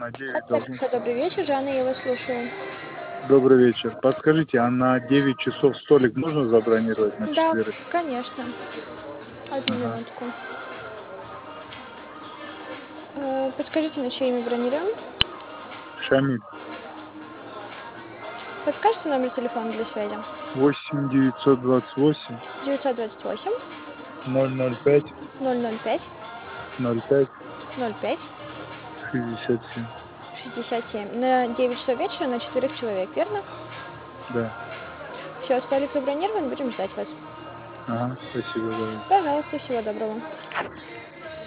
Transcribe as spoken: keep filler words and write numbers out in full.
на девять должны. Хорошо, добрый вечер, Жанна, я вас слушаю. Добрый вечер. Подскажите, а на девять часов столик можно забронировать на Да, четверых? конечно. Одну Ага. минутку. Э, Подскажите, на чье имя бронируем? Шамиль. Подскажите номер телефона для связи? восемь девятьсот двадцать восемь девятьсот двадцать восемь ноль ноль пять ноль ноль пять ноль пять ноль пять шестьдесят семь. шестьдесят семь. На девять часов вечера на четверых человек, верно? Да. Все, столик забронирован, будем ждать вас. Ага, спасибо, давай. Пожалуйста, всего доброго.